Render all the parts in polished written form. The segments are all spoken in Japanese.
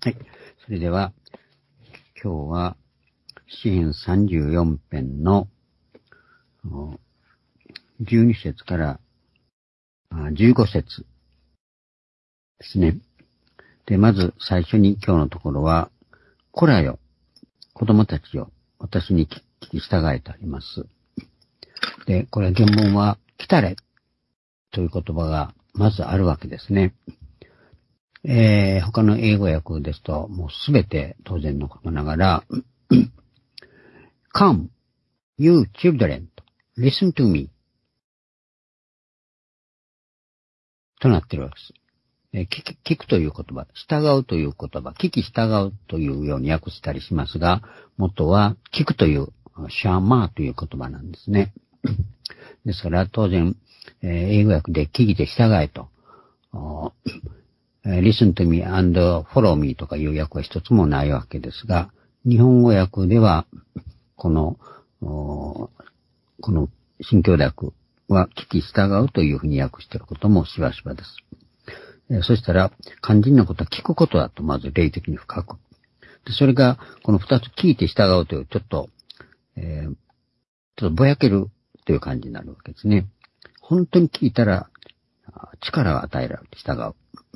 はい。それでは、今日は、詩編34編の12節から15節ですね。で、まず最初に今日のところは、こらよ、子供たちよ、私に聞き従えとあります。で、これ原文は、来たれという言葉がまずあるわけですね。他の英語訳ですと、もうすべて当然のことながら、Come, you children, listen to me となっているわけです。聞くという言葉、従うという言葉、聞き従うというように訳したりしますが、元は聞くという、シャーマーという言葉なんですね。ですから当然、英語訳で聞いて従えと、listen to me and follow me とかいう訳は一つもないわけですが、日本語訳では、この新教訳は聞き従うというふうに訳していることもしばしばです。そしたら、肝心なことは聞くことだと、まず霊的に深く。でそれが、この二つ聞いて従うという、ちょっとぼやけるという感じになるわけですね。本当に聞いたら、力を与えられて従う。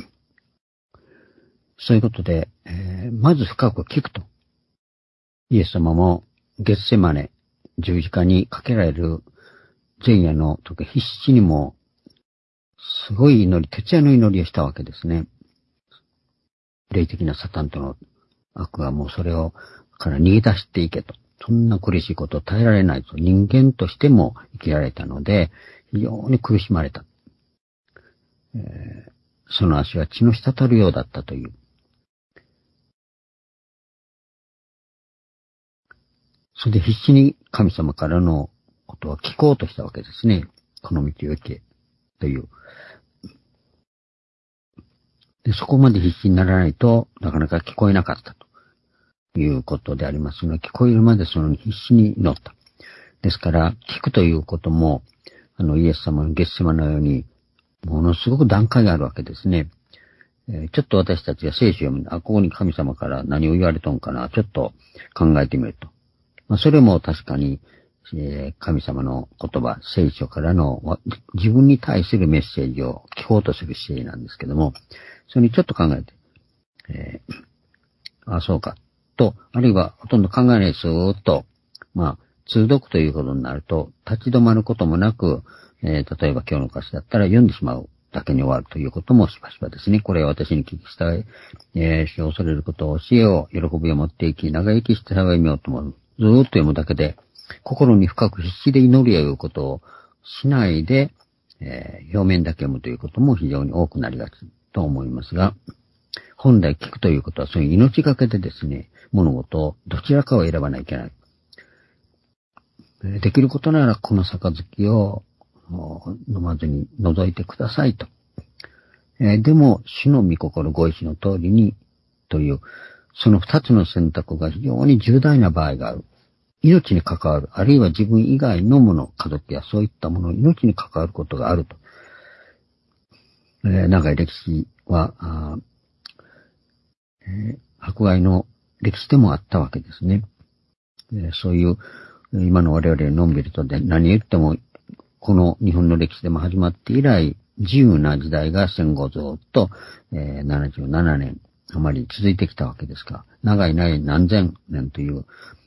そういうことで、まず深く聞くと。イエス様も、ゲッセマネ、十字架にかけられる前夜の時、必死にも、すごい祈り、徹夜の祈りをしたわけですね。霊的なサタンとの悪はもうそれをから逃げ出していけと。そんな苦しいことを耐えられないと。人間としても生きられたので、非常に苦しまれた。その足は血の滴るようだったという。それで必死に神様からのことを聞こうとしたわけですね。この道を行けという。でそこまで必死にならないとなかなか聞こえなかったということでありますので、聞こえるまでその必死に祈った。ですから聞くということもイエス様のゲッセマのようにものすごく段階があるわけですね。ちょっと私たちが聖書を読む。ここに神様から何を言われたんかな、ちょっと考えてみると。それも確かに、神様の言葉、聖書からの自分に対するメッセージを聞こうとする姿勢なんですけども、それにちょっと考えて、そうか、と、あるいはほとんど考えないでずーっと、通読ということになると、立ち止まることもなく、例えば今日の歌詞だったら読んでしまうだけに終わるということもしばしばですね。これは私に聞き従い、主を恐れることを教えを喜びを持っていき、長生きして励みようと思う。ずーっと読むだけで、心に深く必死で祈りを言うことをしないで、表面だけ読むということも非常に多くなりがちと思いますが、本来聞くということはそういう命がけでですね、物事をどちらかを選ばないといけない。できることならこの杯を飲まずに除いてくださいと。でも、主の御心ご意志の通りにという、その二つの選択が非常に重大な場合がある。命に関わる、あるいは自分以外のもの、家族やそういったもの、命に関わることがあると。長い歴史は、迫害の歴史でもあったわけですね。そういう、今の我々のんびりとで何言っても、この日本の歴史でも始まって以来、自由な時代が戦後ずっと、77年余り続いてきたわけですが、長い何千年という、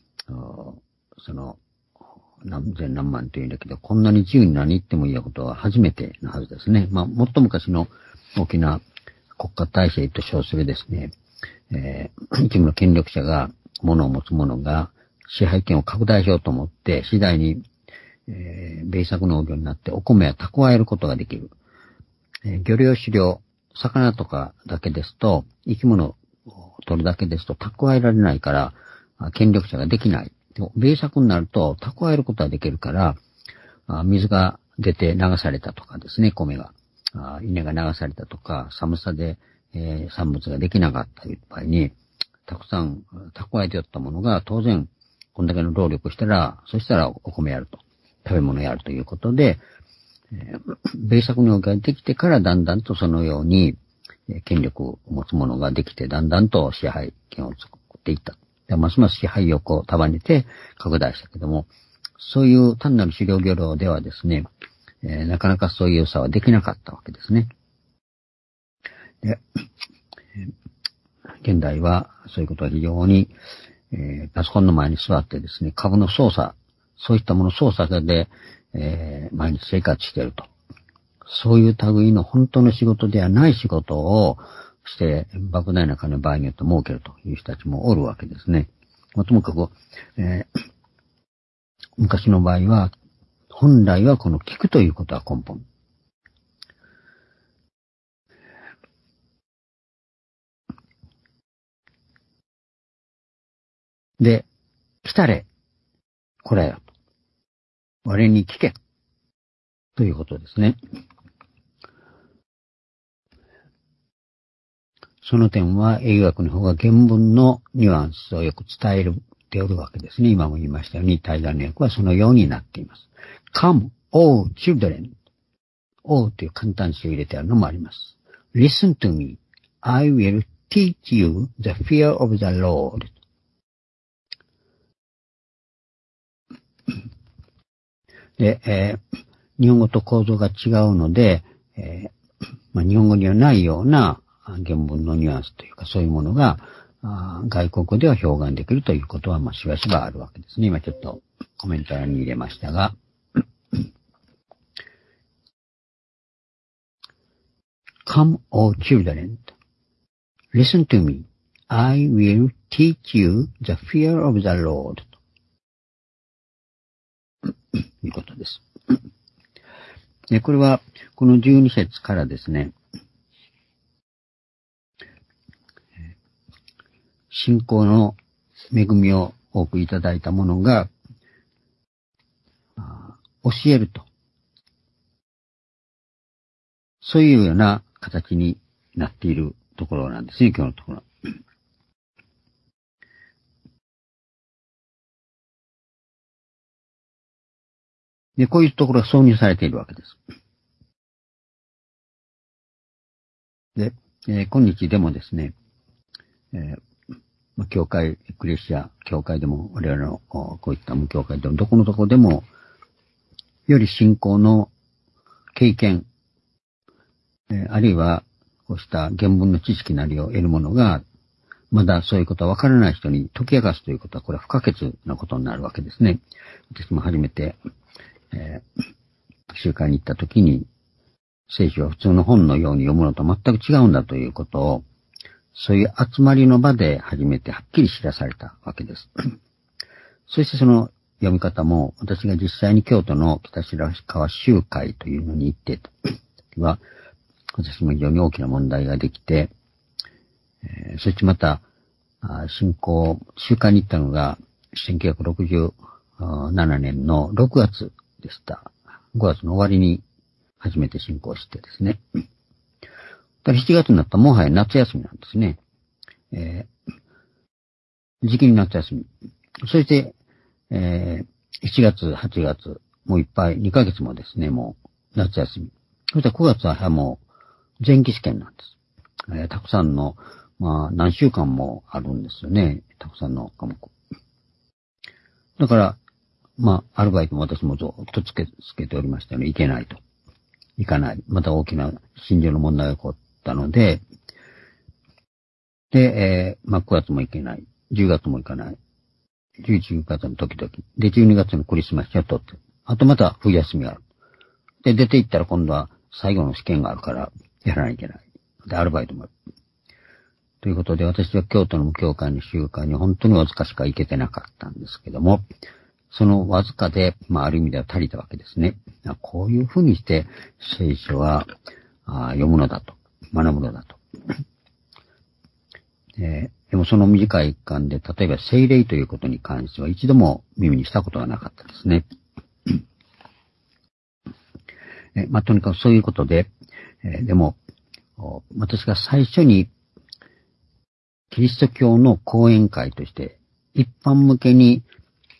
何千何万というんだけど、こんなに自由に何言ってもいいことは初めてのはずですね。もっと昔の大きな国家体制と称するですね、一部の権力者が、物を持つ者が支配権を拡大しようと思って、次第に、米作農業になってお米は蓄えることができる。漁業狩猟、魚とかだけですと、生き物を取るだけですと蓄えられないから、権力者ができない。米作になると蓄えることができるから、水が出て流されたとかですね、米が。稲が流されたとか、寒さで、産物ができなかったという場合に、たくさん蓄えておったものが当然、こんだけの労力したら、そしたらお米やると。食べ物やるということで、米作農業ができてからだんだんとそのように、 権力を持つ者ができて、だんだんと支配権を作っていった。でますます支配欲を束ねて拡大したけども、そういう単なる狩猟漁労ではですね、なかなかそういう差はできなかったわけですね。で、現代はそういうことは非常に、パソコンの前に座ってですね、株の操作、そういったもの操作で、毎日生活していると。そういう類の本当の仕事ではない仕事をして、莫大な金を場合によって儲けるという人たちもおるわけですね。ともかく、昔の場合は、本来はこの聞くということは根本。で、来たれ、これよと。我に聞け。ということですね。その点は英語訳の方が原文のニュアンスをよく伝えておるわけですね。今も言いましたように、対談の訳はそのようになっています。Come, all children. all という簡単詞を入れてあるのもあります。Listen to me. I will teach you the fear of the Lord. で、日本語と構造が違うので、日本語にはないような原文のニュアンスというかそういうものが外国語では表現できるということはしばしばあるわけですね。今ちょっとコメント欄に入れましたがCome, all children. Listen to me. I will teach you the fear of the Lord. ということです。で、これは、この12節からですね、信仰の恵みを多くいただいたものが、教えると。そういうような形になっているところなんですね、今日のところ。で、こういうところが挿入されているわけです。で、今日でもですね、教会、エクレシア、教会でも、我々のこういった無教会でも、どこのところでも、より信仰の経験、あるいは、こうした原文の知識なりを得るものが、まだそういうことはわからない人に解き明かすということは、これは不可欠なことになるわけですね。私も初めて、集会に行った時に、聖書は普通の本のように読むのと全く違うんだということを、そういう集まりの場で初めてはっきり知らされたわけです。そしてその読み方も、私が実際に京都の北白川集会というのに行ってた時は、私も非常に大きな問題ができて、そしてまた、集会に行ったのが、1967年の6月でした。5月の終わりに初めて信仰してですね。7月になったらもはや夏休みなんですね。時期に夏休み。そして、7月、8月、もういっぱい、2ヶ月もですね、もう夏休み。そして9月はもう前期試験なんです。たくさんの、何週間もあるんですよね。たくさんの科目。だから、アルバイトも私もずっとつけておりましたね。行けないと。行かない。また大きな心情の問題が起こったので、で、9月も行けない。10月も行かない。11月の時々。で、12月のクリスマスを取って。あとまた冬休みがある。で、出て行ったら今度は最後の試験があるから、やらないといけない。で、アルバイトもある。ということで、私は京都の無教会の集会に本当にわずかしか行けてなかったんですけども、そのわずかで、ある意味では足りたわけですね。こういうふうにして聖書は読むのだと、学ぶのだと。でもその短い間で、例えば聖霊ということに関しては一度も耳にしたことがなかったですね。とにかくそういうことで、でも、私が最初にキリスト教の講演会として一般向けに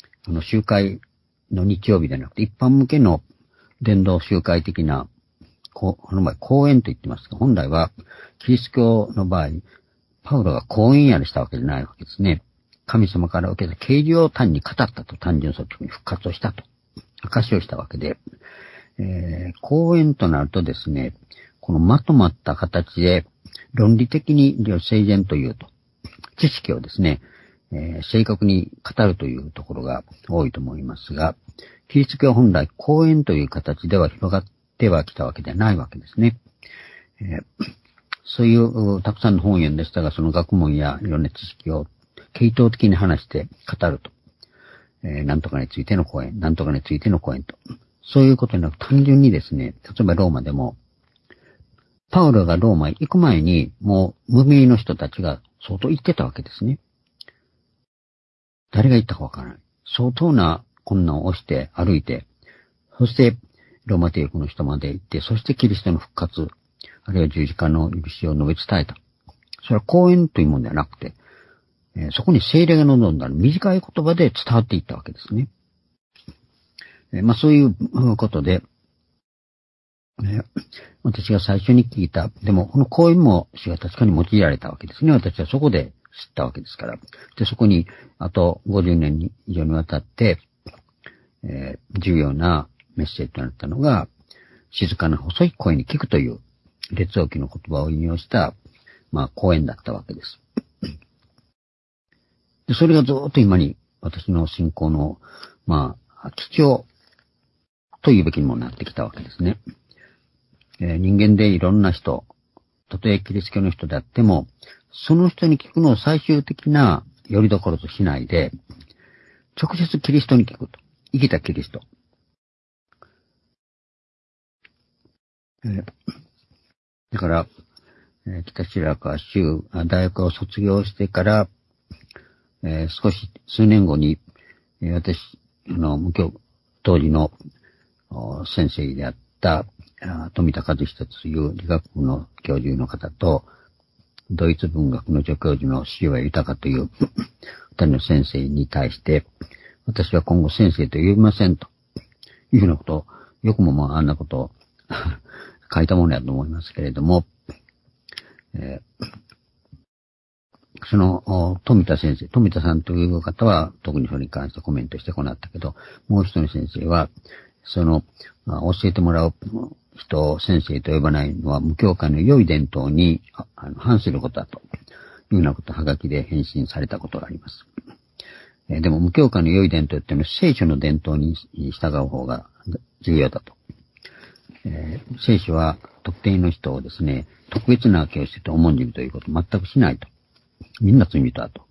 集会の日曜日ではなくて一般向けの伝道集会的なこの場合、講演と言ってますが、本来は、キリスト教の場合、パウロが講演やりしたわけじゃないわけですね。神様から受けた啓示を単に語ったと、単純率直に復活をしたと、証をしたわけで、講演となるとですね、このまとまった形で、論理的に整然というと、知識をですね、正確に語るというところが多いと思いますが、キリスト教は本来講演という形では広がってはきたわけではないわけですね。そういうたくさんの本を読んでしたが、その学問やいろんな知識を系統的に話して語ると。なんとかについての講演、なんとかについての講演と。そういうことになく単純にですね、例えばローマでも、パウロがローマへ行く前に、もう無名の人たちが相当行ってたわけですね。誰が行ったかわからない。相当な困難を押して歩いて、そしてローマ帝国の人まで行って、そしてキリストの復活、あるいは十字架の許しを述べ伝えた。それは講演というものではなくて、そこに聖霊が望んだ短い言葉で伝わっていったわけですね。そういうことで、私が最初に聞いた、でもこの講演も主が確かに用いられたわけですね。私はそこで知ったわけですから。で、そこにあと50年以上にわたって、重要なメッセージとなったのが、静かな細い声に聞くという列王記の言葉を引用した、講演だったわけです。で、それがずっと今に私の信仰の、基調というべきにもなってきたわけですね。人間でいろんな人、たとえキリスト教の人であっても、その人に聞くのを最終的な拠り所としないで、直接キリストに聞くと。生きたキリスト。だから、北白川大学を卒業してから、数年後に、私、当時の先生であった富田和久という理学部の教授の方と、ドイツ文学の助教授の塩谷豊という二人の先生に対して、私は今後先生と呼びませんというようなことを、よくもあんなことを書いたものやと思いますけれども、その富田先生、富田さんという方は特にそれに関してコメントしてこなかったけど、もう一人の先生は、教えてもらう人を先生と呼ばないのは無教会の良い伝統に反することだというようなことをはがきで返信されたことがあります。でも無教会の良い伝統っていうのは聖書の伝統に従う方が重要だと。聖書は特定の人をですね、特別な教師と重んじるということを全くしないと。みんな罪人だと。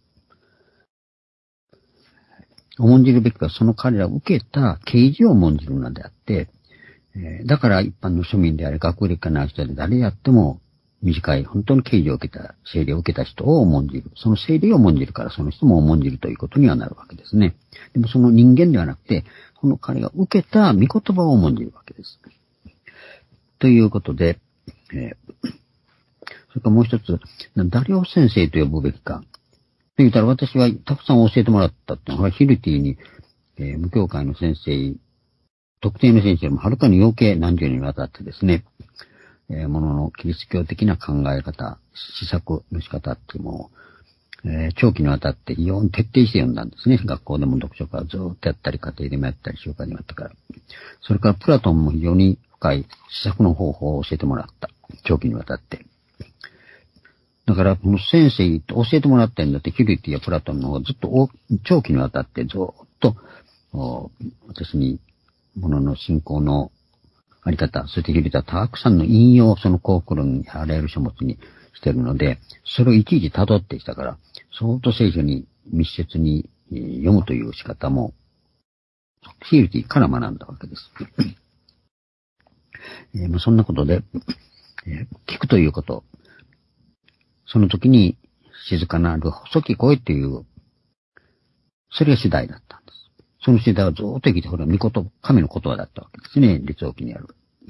重んじるべきはその彼らを受けた啓示を重んじるのであって、だから一般の庶民であれ学歴がない人で誰やっても短い本当に啓示を受けた、聖霊を受けた人を重んじる。その聖霊を重んじるからその人も重んじるということにはなるわけですね。でもその人間ではなくて、この彼が受けた御言葉を重んじるわけです。ということで、それからもう一つ、誰を先生と呼ぶべきか。と言ったら私はたくさん教えてもらったっていうのは、ヒルティに、無教会の先生、特定の先生よりもはるかに余計何十年にわたってですね、もののキリスト教的な考え方、施策の仕方っていうのを、長期にわたって非常に徹底して読んだんですね。学校でも読書会をずっとやったり、家庭でもやったり、集会でもやったから。それからプラトンも非常に深い施策の方法を教えてもらった。長期にわたって。だから、この先生と教えてもらったんだって、ヒルティやプラトンの方がずっと長期にわたってずっと、私に、ものの信仰のあり方、そしてヒルティはたくさんの引用をその幸福論にあらゆる書物にしているので、それをいちいち辿ってきたから、相当聖書に密接に読むという仕方も、ヒルティから学んだわけです。そんなことで、聞くということ、その時に静かなる細き声っていう、それが次第だったんです。その次第はずっと生きて、これは神の言葉だったわけですね。列王記にある。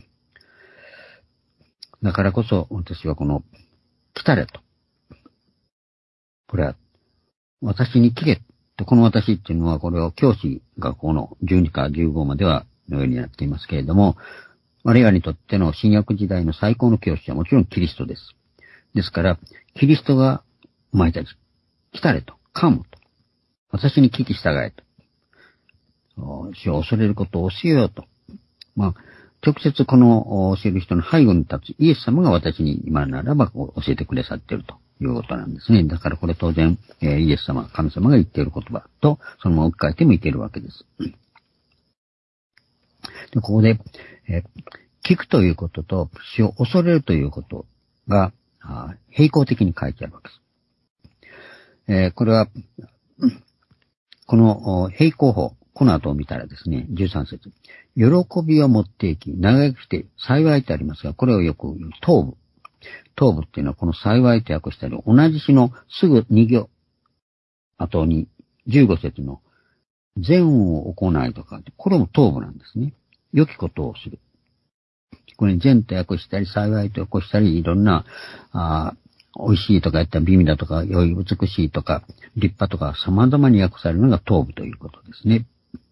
だからこそ私はこの、来たれと。これは、私に聞けと、この私っていうのは、これを教師学校の12か15まではのようになっていますけれども、 我々にとっての新約時代の最高の教師はもちろんキリストです。ですから、キリストがお前たち、来たれと、カムと。私に聞き従えと。主を恐れることを教えようと。直接この教える人の背後に立つイエス様が私に今ならば教えてくださっているということなんですね。だからこれ当然、イエス様、神様が言っている言葉と、そのまま置き換えてもいけるわけです。でここで、聞くということと、主を恐れるということが、並行的に書いてあるわけです。これは、この並行法、この後を見たらですね、13節。喜びを持っていき、長生きして幸いとありますが、これをよく言う、頭部。頭部っていうのはこの幸いと訳したり、同じ詩のすぐ2行後に15節の善を行いとか、これも頭部なんですね。良きことをする。これ善と訳したり、幸いと訳したり、いろんな、美味しいとか言ったら美味だとか、良い、美しいとか、立派とか、様々に訳されるのが頭部ということですね。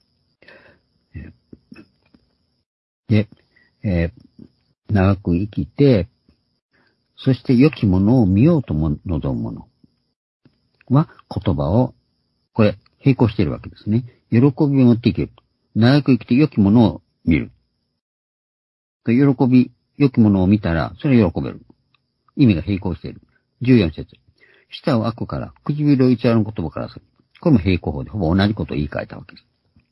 で、長く生きて、そして良きものを見ようとも望むものは言葉を、これ、並行しているわけですね。喜びを持っていける。長く生きて良きものを見る。良きものを見たら、それは喜べる。意味が並行している。14節。舌を悪から、唇を偽る言葉からする。これも並行法で、ほぼ同じことを言い換えたわけです。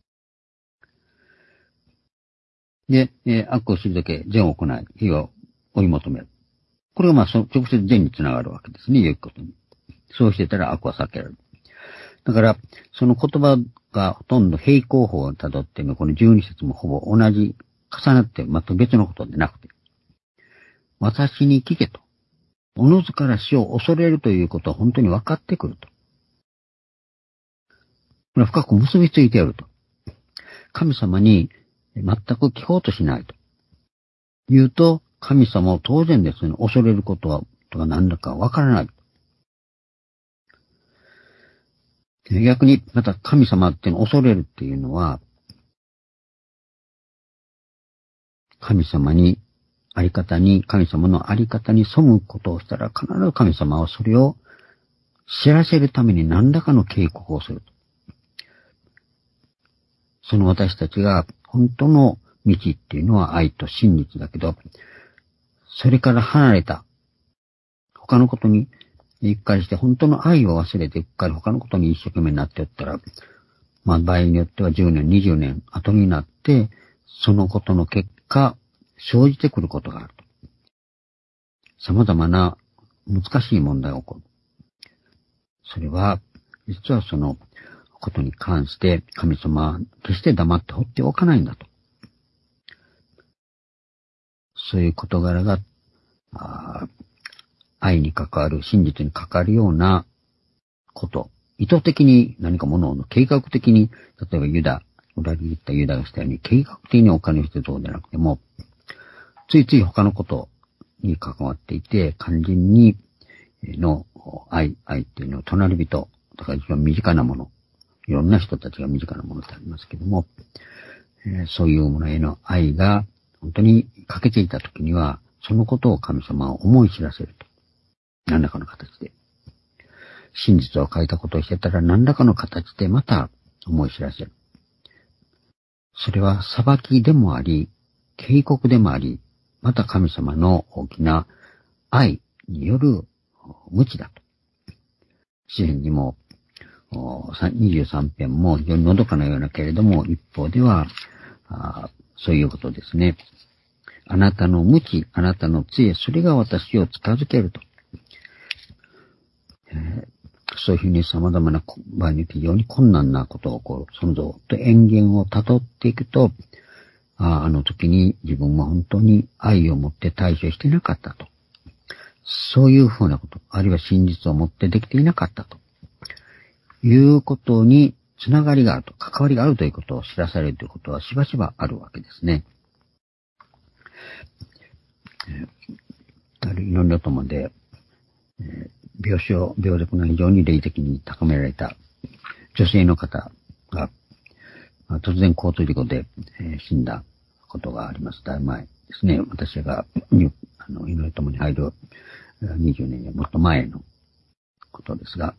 で、悪を退け、善を行い、非を追い求める。これが直接善につながるわけですね、良きことに。そうしてたら悪は避けられる。だから、その言葉がほとんど並行法をたどっても、この12節もほぼ同じ、重なって、全く別のことでなくて。私に聞けと。おのずから死を恐れるということは本当に分かってくると。これは深く結びついていると。神様に全く聞こうとしないと。言うと、神様を当然ですね、恐れることは、とか何だか分からない。逆に、また神様っていうのを恐れるっていうのは、神様のあり方に背くことをしたら、必ず神様はそれを知らせるために何らかの警告をする。その私たちが本当の道っていうのは愛と真実だけど、それから離れた、他のことに一回して本当の愛を忘れて一回他のことに一生懸命になっておったら、場合によっては10年、20年後になって、そのことの結果、生じてくることがあると。様々な難しい問題が起こる。それは、実はそのことに関して神様は決して黙って放っておかないんだと。そういう事柄が、愛に関わる、真実に関わるようなこと、意図的に何かものを計画的に、例えば裏切ったユダがしたように計画的にお金をしてどうでなくても、ついつい他のことに関わっていて、肝心にの愛っていうのは隣人とか一番身近なもの、いろんな人たちが身近なものってありますけども、そういうものへの愛が本当に欠けていたときには、そのことを神様は思い知らせると。何らかの形で。真実を書いたことをしてたら何らかの形でまた思い知らせる。それは裁きでもあり、警告でもあり、また神様の大きな愛による無知だと。詩篇にも23編も非常にのどかなようなけれども、一方ではそういうことですね。あなたの無知、あなたの杖、それが私を近づけると。そういうふうに様々な場合に非常に困難なことをそのぞっと縁源を辿っていくと、あの時に自分は本当に愛を持って対処していなかったと。そういうふうなこと、あるいは真実を持ってできていなかったと。いうことにつながりがあると、関わりがあるということを知らされるということはしばしばあるわけですね。いろんなともで、病弱が非常に霊的に高められた女性の方が、突然交通事故で、死んだことがあります。だいぶ前ですね、私が祈り友に入る20年やもっと前のことですが、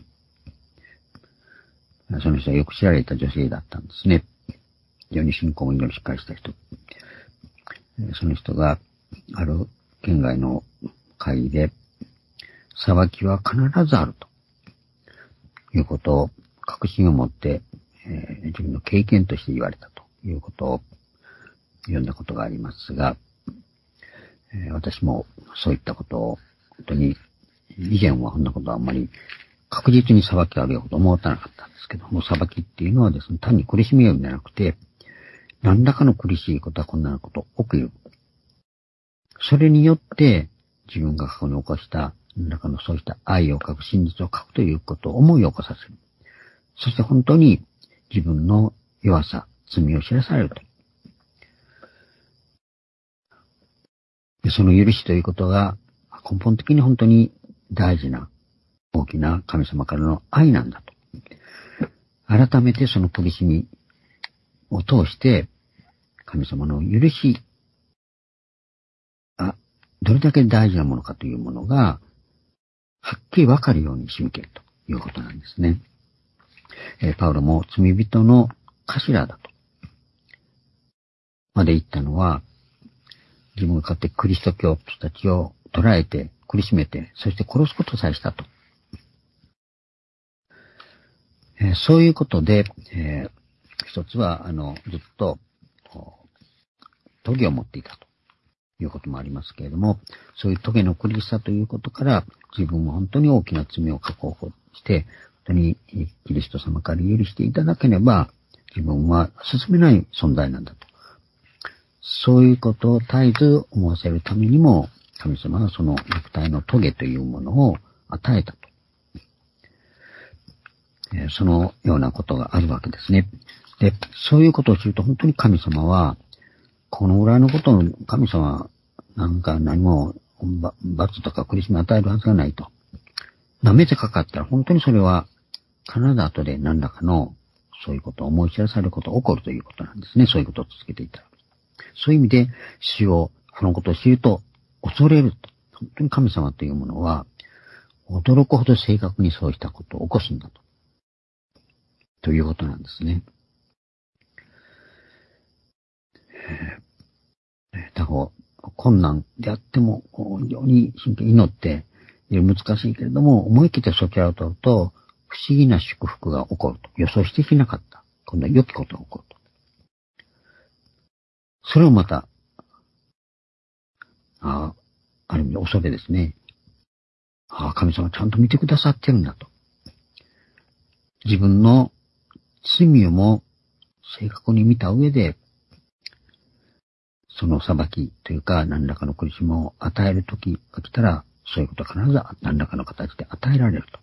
その人はよく知られた女性だったんですね。非常に信仰も祈りしっかりした人。その人がある県外の会議で、裁きは必ずあるということを確信を持って、自分の経験として言われたということを読んだことがありますが、私もそういったことを本当に以前はそんなことはあんまり確実に裁きがあるようと思ってなかったんですけども、裁きっていうのはですね、単に苦しみようじゃなくて、何らかの苦しいことはこんなこと起きる。それによって自分が過去に起こした何らかのそうした愛を書く、真実を書くということを思い起こさせる。そして本当に自分の弱さ、罪を知らされると。でその許しということが根本的に本当に大事な大きな神様からの愛なんだと。改めてその苦しみを通して神様の許しがどれだけ大事なものかというものがはっきりわかるように仕向けるということなんですね。パウロも罪人の頭だとまで言ったのは、自分が勝手クリスト教徒たちを捕らえて苦しめて、そして殺すことさえしたと。そういうことで、一つはずっと棘を持っていたということもありますけれども、そういう棘の苦しさということから自分も本当に大きな罪を確保して、本当にキリスト様から許していただければ自分は進めない存在なんだと。そういうことを絶えず思わせるためにも神様はその肉体の棘というものを与えたと。そのようなことがあるわけですね。で、そういうことを知ると本当に神様はこのぐらいのことを神様なんか何も罰とか苦しみを与えるはずがないと。舐めてかかったら本当にそれは必ず後で何らかのそういうことを思い知らされることが起こるということなんですね。そういうことを続けていたら。そういう意味で死を、そのことを知ると恐れると。本当に神様というものは驚くほど正確にそうしたことを起こすんだと。ということなんですね。他方、困難であっても非常に真剣に祈って難しいけれども、思い切ってそちらを取ると不思議な祝福が起こると。予想していなかった。今度は良きことが起こると。それをまた、ある意味恐れですね。神様ちゃんと見てくださってるんだと。自分の罪をも正確に見た上で、その裁きというか何らかの苦しみを与える時が来たら、そういうことは必ず何らかの形で与えられると。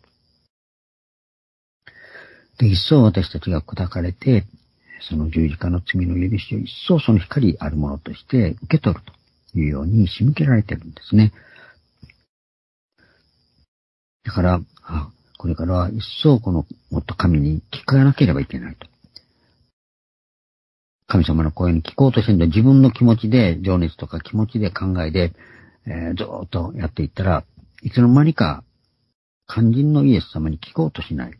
で、一層私たちが砕かれて、その十字架の罪の許しを一層その光あるものとして受け取るというように仕向けられているんですね。だから、これからは一層もっと神に聞かなければいけないと。神様の声に聞こうとしてるんだ。自分の気持ちで、情熱とか気持ちで考えで、ずーっとやっていったら、いつの間にか肝心のイエス様に聞こうとしない。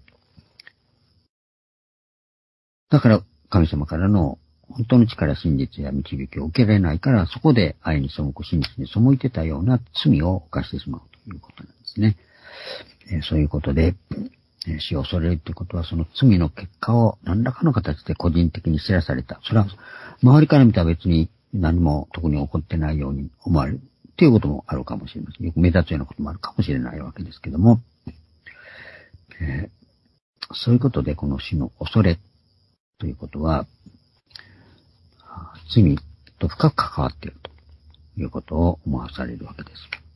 だから神様からの本当の力、真実や導きを受けられないから、そこで愛に背く、真実に背いてたような罪を犯してしまうということなんですね。そういうことで、死を恐れるということは、その罪の結果を何らかの形で個人的に知らされた。それは周りから見たら別に何も特に起こってないように思われるということもあるかもしれません。よく目立つようなこともあるかもしれないわけですけども、そういうことでこの死の恐れということは、罪と深く関わっているということを思わされるわけです。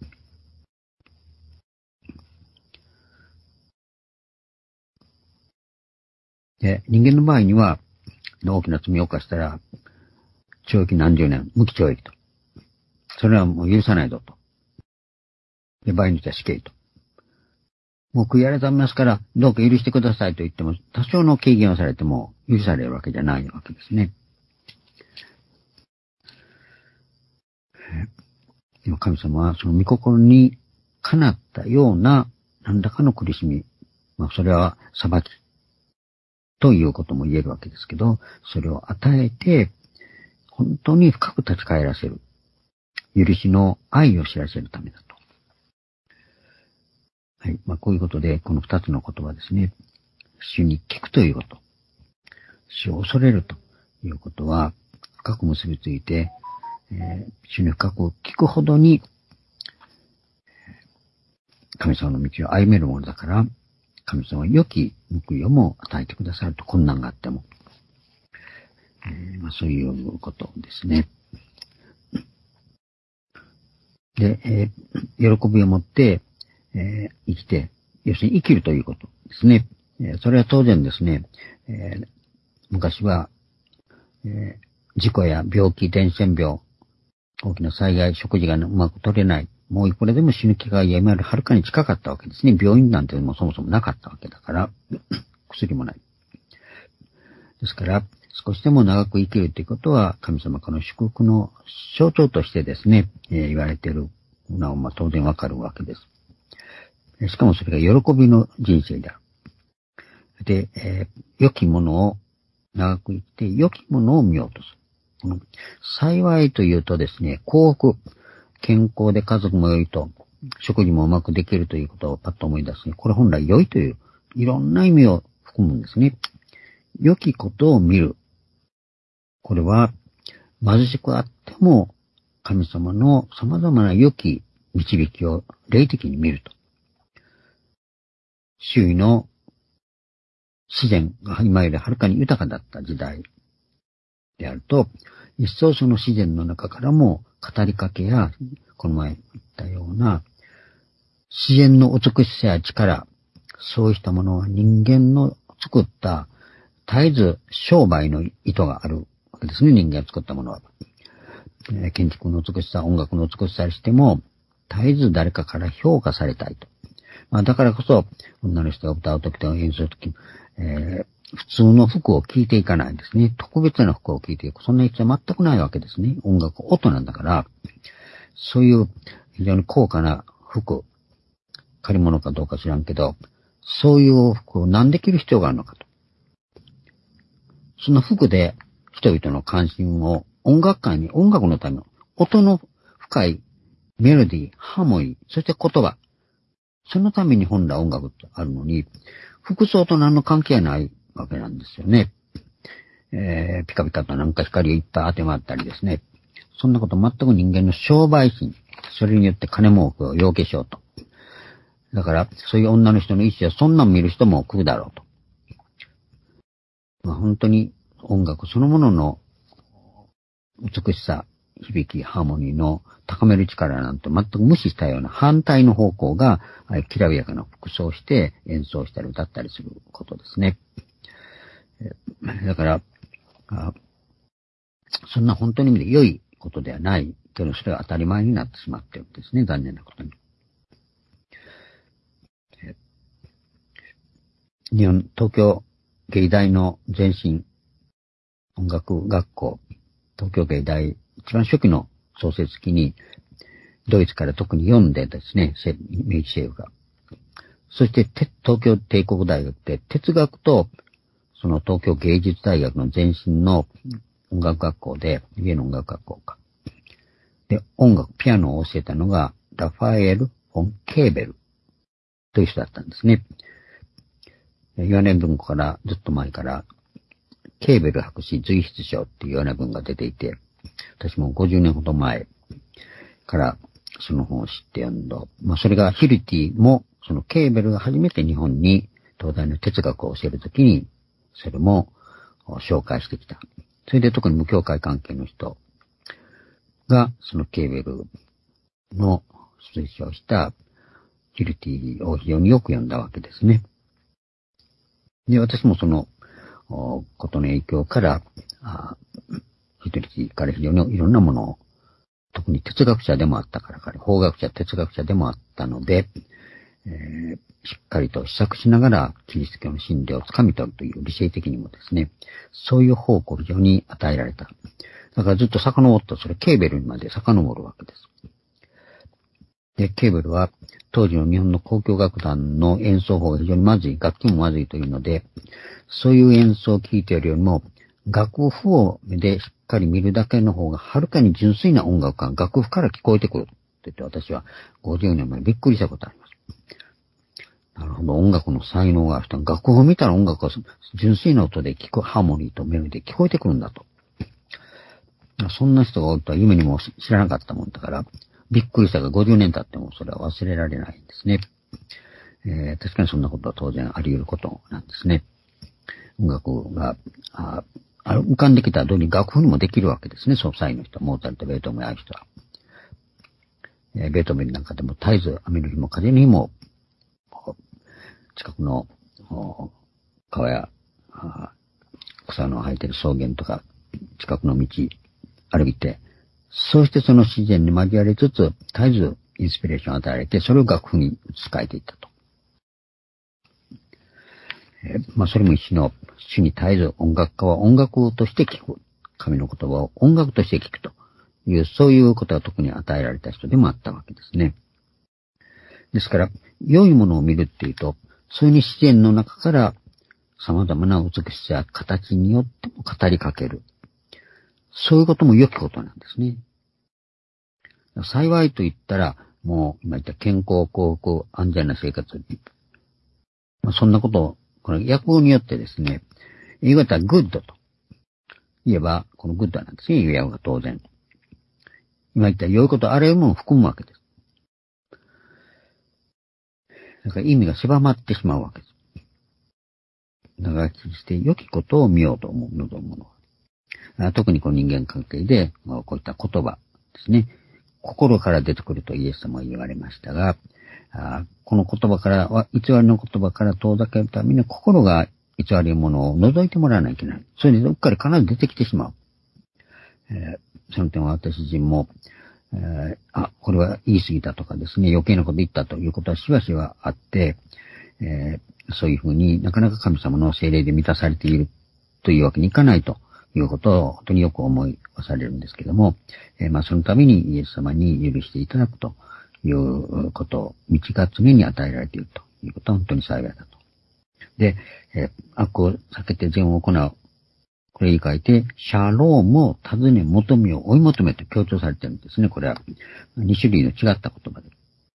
で、人間の場合には、大きな罪を犯したら、懲役何十年、無期懲役と。それはもう許さないぞと。で、場合によっては死刑と。もう悔い改めますから、どうか許してくださいと言っても、多少の軽減をされても許されるわけじゃないわけですね。 でも神様はその御心にかなったような何らかの苦しみ、それは裁きということも言えるわけですけど、それを与えて、本当に深く立ち返らせる。許しの愛を知らせるためだと。はい。こういうことで、この二つの言葉ですね。主に聞くということ。主を恐れるということは、深く結びついて、主に深く聞くほどに、神様の道を歩めるものだから、神様は良き報いをも与えてくださると、困難があっても。そういうことですね。で、喜びを持って、生きて、要するに生きるということですね。それは当然ですね、昔は、事故や病気、伝染病、大きな災害、食事がうまく取れない、もういくらでも死ぬ気が今よりはるかに近かったわけですね。病院なんてもそもそもなかったわけだから、薬もない。ですから、少しでも長く生きるということは、神様からの祝福の象徴としてですね、言われているのは当然わかるわけです。しかもそれが喜びの人生である。で、良きものを長く生きて、良きものを見ようとする。この幸いというとですね、幸福、健康で家族も良いと、食事もうまくできるということをパッと思い出すね。これ本来良いという、いろんな意味を含むんですね。良きことを見る。これは、貧しくあっても、神様の様々な良き導きを霊的に見ると。周囲の自然が今よりはるかに豊かだった時代であると、一層その自然の中からも語りかけや、この前言ったような、自然の美しさや力、そうしたものは人間の作った絶えず商売の意図があるわけですね、人間が作ったものは。建築の美しさ、音楽の美しさにしても、絶えず誰かから評価されたいと。だからこそ、女の人が歌うときと演奏するとき、普通の服を着いていかないんですね。特別な服を着いていく。そんな必要は全くないわけですね。音楽、音なんだから、そういう非常に高価な服、借り物かどうか知らんけど、そういう服を何で着る必要があるのかと。その服で人々の関心を音楽界に、音楽のための音の深いメロディー、ハーモニー、そして言葉。そのために本来音楽ってあるのに、服装と何の関係ないわけなんですよね。ピカピカとなんか光をいっぱい当て回ったりですね。そんなこと全く人間の商売心。それによって金儲けを要求しようと。だから、そういう女の人の意思はそんなん見る人も来るだろうと。本当に音楽そのものの美しさ、響き、ハーモニーの高める力なんて全く無視したような反対の方向が、きらびやかな服装をして演奏したり歌ったりすることですね。だから、そんな本当に意味で良いことではないけど、それが当たり前になってしまっているんですね、残念なことに。日本、東京芸大の前身、音楽学校、東京芸大、一番初期の創設期に、ドイツから特に読んでですね、明治政府が。そして、東京帝国大学で哲学と、その東京芸術大学の前身の音楽学校で、家の音楽学校か。で、音楽、ピアノを教えたのが、ラファエル・フォン・ケーベルという人だったんですね。岩根文庫からずっと前から、ケーベル博士随筆書っていうような文が出ていて、私も50年ほど前からその本を知って読んだ。それがヒルティも、そのケーベルが初めて日本に東大の哲学を教えるときに、それも紹介してきた。それで特に無教会関係の人が、そのケーベルの推奨したヒルティを非常によく読んだわけですね。で、私もそのことの影響から、ヒルティから非常にいろんなものを、特に哲学者でもあったから、法学者、哲学者でもあったので、しっかりと試作しながらキリスト教の真理をつかみ取るという理性的にもですね、そういう方向を非常に与えられた。 だからずっと遡ったそれケーベルにまで遡るわけです。で、ケーベルは当時の日本の交響楽団の演奏法が非常にまずい、楽器もまずいというので、そういう演奏を聴いているよりも、楽譜を目でしっかり見るだけの方がはるかに純粋な音楽が楽譜から聞こえてくるって言って私は50年前びっくりしたことあります。なるほど、音楽の才能がある人は楽譜を見たら音楽が純粋な音で聞く、ハーモニーとメロディーで聞こえてくるんだと。そんな人がおるとは夢にも知らなかったもんだから、びっくりしたが50年経ってもそれは忘れられないんですね。確かにそんなことは当然あり得ることなんですね。音楽が浮かんできたらどうに楽譜にもできるわけですね。その際の人、モーツァルト、ベートーベンああいう人は。ベートーベンなんかでも絶えず雨の日も風の日も近くの川や草の生えている草原とか近くの道歩いて、そうしてその自然に交わりつつ絶えずインスピレーションを与えられて、それを楽譜に使えていったと。それも一種の主に絶えず音楽家は音楽として聞く。神の言葉を音楽として聞くという、そういうことが特に与えられた人でもあったわけですね。ですから、良いものを見るっていうと、そういう自然の中から様々な美しさや形によっても語りかける。そういうことも良きことなんですね。幸いと言ったら、もう今言った健康、幸福、安全な生活。そんなことを、この訳語によってですね、英語だったらグッドと言えば、このグッドなんですね、訳語が当然。今言った良いことあらゆるものを含むわけです。だから意味が狭まってしまうわけです。長きして良きことを見ようと望むもの。特にこの人間関係で、こういった言葉ですね。心から出てくるとイエス様は言われましたが、この言葉から、偽りの言葉から遠ざけるために心が偽りのものを除いてもらわないといけない。それでどっかで必ず出てきてしまう。その点は私自身も、これは言い過ぎたとかですね、余計なこと言ったということはしばしばあって、そういうふうになかなか神様の聖霊で満たされているというわけにいかないということを本当によく思いされるんですけども、そのためにイエス様に許していただくということを道が常に与えられているということは本当に幸いだと。で、悪を避けて善を行う。これに書いて、シャロームを尋ね求めを追い求めと強調されているんですね。これは2種類の違った言葉です。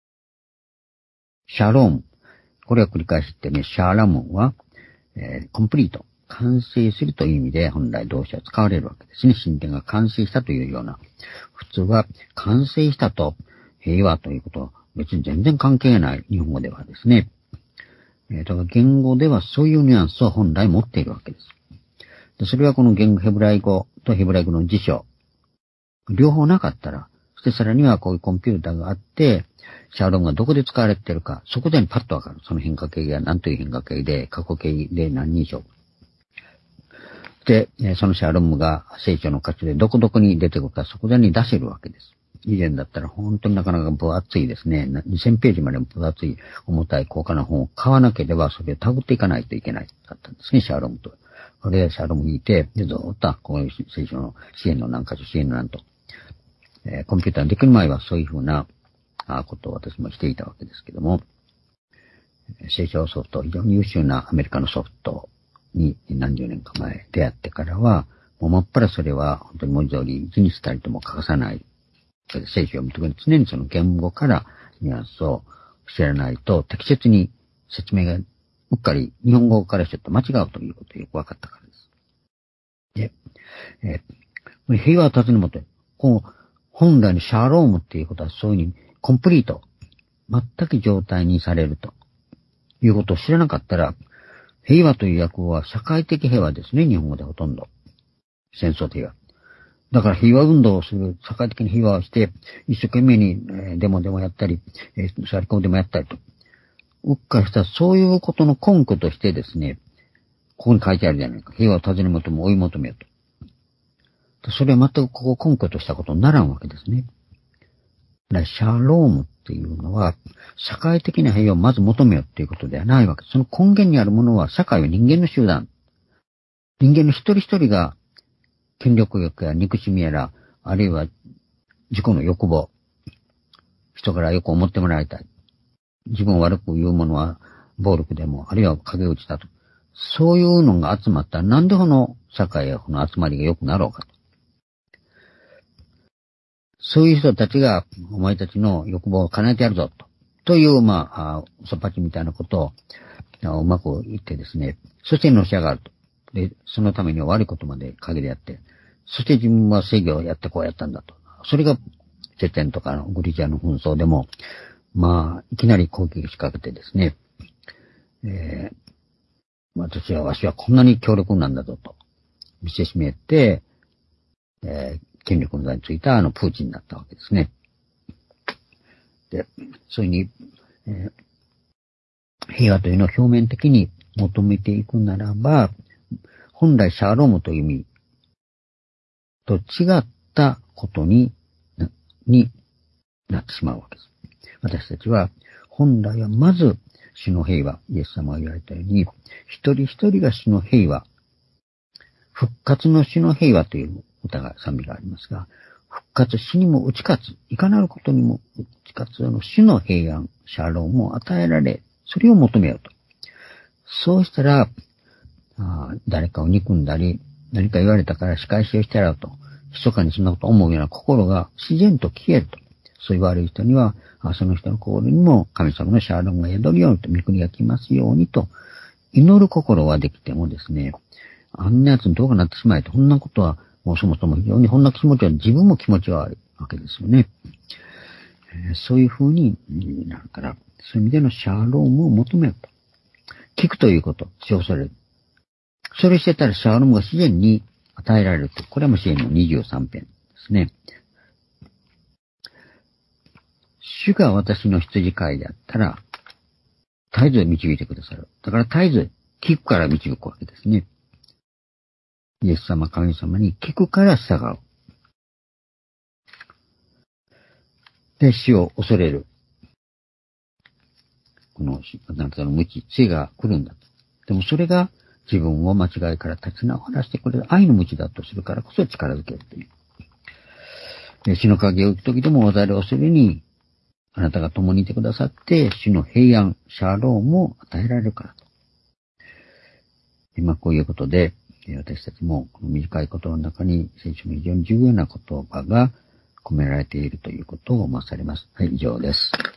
シャローム。これは繰り返し言ってね、シャラムは、コンプリート。完成するという意味で本来動詞は使われるわけですね。神殿が完成したというような。普通は完成したと平和ということは別に全然関係ない日本語ではですね。だから言語ではそういうニュアンスを本来持っているわけです。でそれはこの言語ヘブライ語とヘブライ語の辞書。両方なかったら、そしてさらにはこういうコンピューターがあって、シャーロンがどこで使われているか、そこでパッとわかる。その変化形が何という変化形で、過去形で何人称。で、そのシャーロンが聖書の箇所でどこどこに出てくるか、そこでに出せるわけです。以前だったら本当になかなか分厚いですね。2000ページまで分厚い、重たい高価な本を買わなければ、それを手繰っていかないといけないだったんですね、シャーロンと。これでシャーロンを引いて、で、ずっとこういう聖書の支援の何箇所、支援の何と。コンピューターができる前はそういうふうなことを私もしていたわけですけども、聖書ソフト、非常に優秀なアメリカのソフトに何十年か前出会ってからは、もうもっぱらそれは本当に文字通り一日たりとも欠かさない。聖書を見てくる常にその言語からニュアンスを知らないと適切に説明がうっかり日本語からちょっと間違うということがよく分かったからです。で、平和を尋ね求め、こう本来のシャロームっていうことはそういうふうにコンプリート、全く状態にされるということを知らなかったら、平和という訳語は社会的平和ですね、日本語でほとんど。戦争的平和。だから平和運動をする、社会的に平和をして、一生懸命にデモでもやったり、サリコンでもやったりと。うっかりしたらそういうことの根拠としてですね、ここに書いてあるじゃないか。平和を尋ね求め追い求めよと。それは全くここを根拠としたことにならんわけですね。だからシャロームっていうのは、社会的な平和をまず求めよっていうことではないわけです。その根源にあるものは、社会は人間の集団。人間の一人一人が権力欲や憎しみやら、あるいは自己の欲望、人からよく思ってもらいたい。自分を悪く言うものは暴力でも、あるいは陰口だと。そういうのが集まったら、なんでこの社会やこの集まりが良くなろうかと。そういう人たちが、お前たちの欲望を叶えてやるぞ、という、嘘っぱちみたいなことをうまく言ってですね、そしてのし上がると。で、そのためには悪いことまで陰でやって、そして自分は正義をやってこうやったんだと。それが、チェチェンとかのグリジャの紛争でも、いきなり攻撃仕掛けてですね、わしはこんなに強力なんだぞと、見せしめて、権力の座についたプーチンだったわけですね。で、それに、平和というのを表面的に求めていくならば、本来シャーロームという意味と違ったことになってしまうわけです。私たちは、本来はまず主の平和、イエス様が言われたように、一人一人が主の平和、復活の主の平和という歌が、賛美がありますが、復活、死にも打ち勝つ、いかなることにも打ち勝つ主の平安、シャーロームを与えられ、それを求めようと。そうしたら、誰かを憎んだり、何か言われたから仕返しをしてやろうと、密かにそんなことを思うような心が自然と消えると。そういう悪い人には、その人の心にも神様のシャーロームが宿るようにと、御国が来ますようにと、祈る心はできてもですね、あんなやつにどうかなってしまえと、こんなことは、もうそもそも非常にこんな気持ちは、自分も気持ちが悪いわけですよね。そういう風になるから、そういう意味でのシャーロームを求めると。聞くということ、強される。それしてたらシャーロームが自然に与えられると。これも詩篇の23編ですね。主が私の羊飼いであったら、絶えず導いてくださる。だから絶えず聞くから導くわけですね。イエス様、神様に聞くから従う。で、死を恐れる。この、あなたの無知、知恵が来るんだと。でもそれが自分を間違いから立ち直らせてくれる愛の無知だとするからこそ力づけるという。で、死の影を行くときでも我々を恐れに、あなたが共にいてくださって、主の平安、シャーロームを与えられるからと。今こういうことで、私たちもこの短い言葉の中に聖書の非常に重要な言葉が込められているということを思わされます。はい、以上です。